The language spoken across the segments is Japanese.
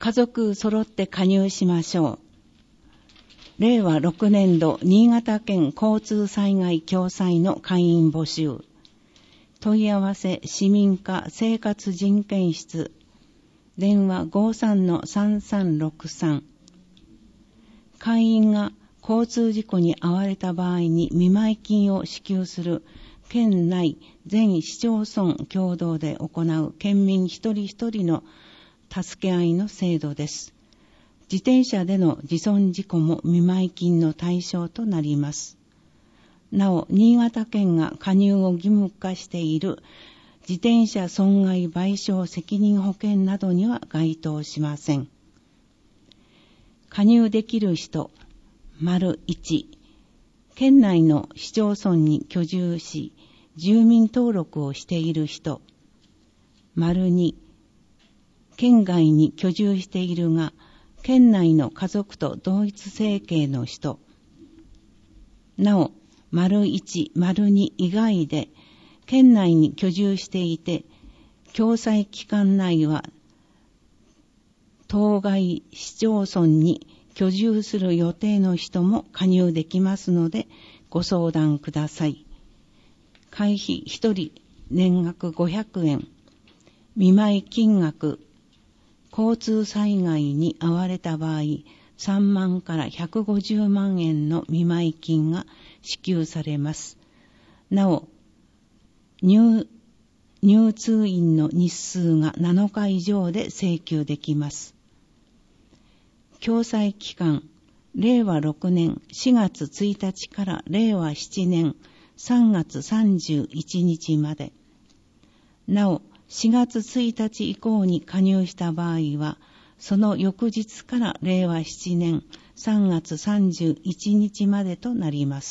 家族揃って加入しましょう。令和6年度新潟県交通災害共済の会員募集。問い合わせ市民課生活人権室。電話 53-3363。会員が交通事故に遭われた場合に見舞金を支給する県内全市町村共同で行う県民一人一人の助け合いの制度です。自転車での自損事故も見舞金の対象となります。なお、新潟県が加入を義務化している自転車損害賠償責任保険などには該当しません。加入できる人、1、県内の市町村に居住し、住民登録をしている人、2、県外に居住しているが、県内の家族と同一生計の人、なお、1、2以外で、県内に居住していて、共済期間内は、当該市町村に居住する予定の人も加入できますので、ご相談ください。会費1人年額500円、見舞金額、交通災害に遭われた場合、3万から150万円の見舞金が支給されます。なお、入通院の日数が7日以上で請求できます。共済期間、令和6年4月1日から令和7年3月31日まで。なお、4月1日以降に加入した場合は、その翌日から令和7年3月31日までとなります。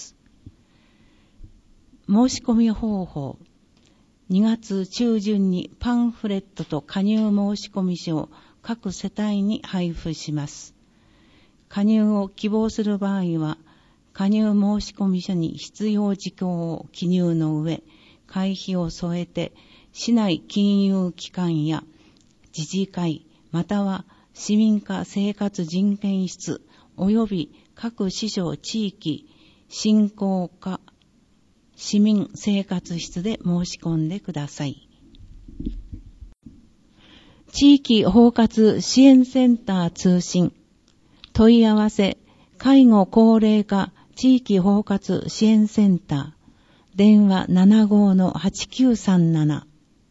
申し込み方法。2月中旬にパンフレットと加入申込書を各世帯に配布します。加入を希望する場合は、加入申込書に必要事項を記入の上、会費を添えて、市内金融機関や自治会、または市民課生活人権室及び各市町地域振興課市民生活室で申し込んでください。地域包括支援センター通信問い合わせ介護高齢化地域包括支援センター電話 75-8937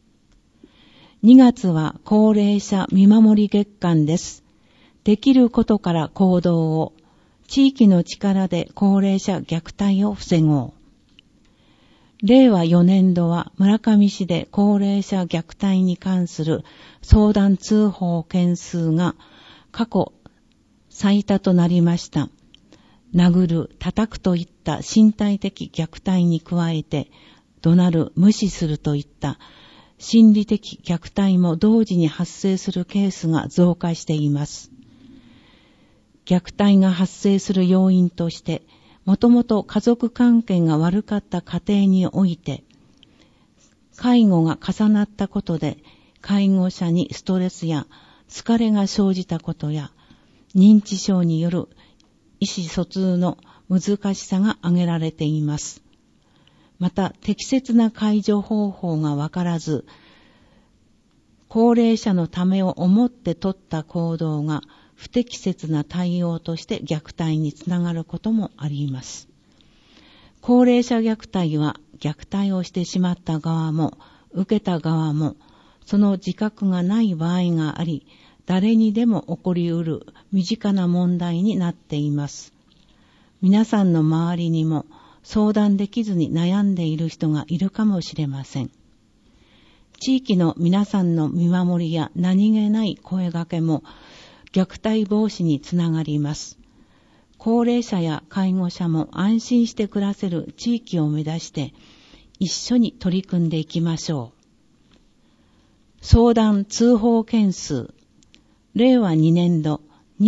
2月は高齢者見守り月間です。できることから行動を、地域の力で高齢者虐待を防ごう。令和4年度は村上市で高齢者虐待に関する相談通報件数が過去最多となりました。殴る、叩くといった身体的虐待に加えて、怒鳴る、無視するといった心理的虐待も同時に発生するケースが増加しています。虐待が発生する要因として、もともと家族関係が悪かった家庭において、介護が重なったことで、介護者にストレスや疲れが生じたことや、認知症による意思疎通の難しさが挙げられています。また、適切な介助方法がわからず、高齢者のためを思って取った行動が不適切な対応として虐待につながることもあります。高齢者虐待は虐待をしてしまった側も受けた側もその自覚がない場合があり、誰にでも起こりうる身近な問題になっています。皆さんの周りにも相談できずに悩んでいる人がいるかもしれません。地域の皆さんの見守りや何気ない声掛けも虐待防止につながります。高齢者や介護者も安心して暮らせる地域を目指して一緒に取り組んでいきましょう。相談通報件数、令和2年度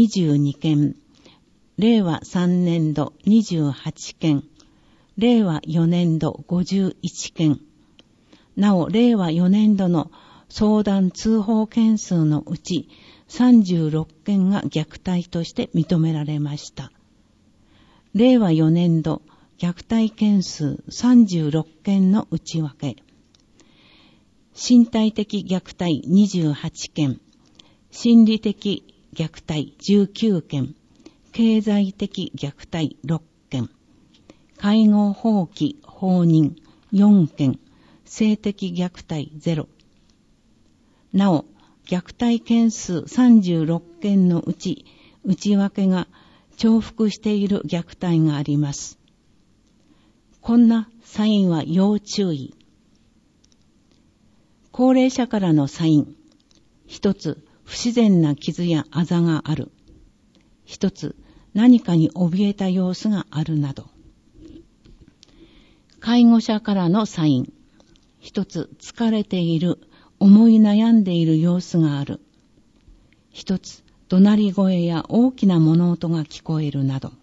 22件、令和3年度28件、令和4年度51件。なお、令和4年度の相談通報件数のうち、 36件が虐待として認められました。令和4年度虐待件数36件の内訳。身体的虐待28件、心理的虐待19件、経済的虐待6件、介護放棄放任4件、性的虐待0。なお、虐待件数36件のうち、内訳が重複している虐待があります。こんなサインは要注意。高齢者からのサイン。一つ、不自然な傷やあざがある。一つ、何かに怯えた様子があるなど。介護者からのサイン。一つ、疲れている、思い悩んでいる様子がある。一つ、怒鳴り声や大きな物音が聞こえるなど。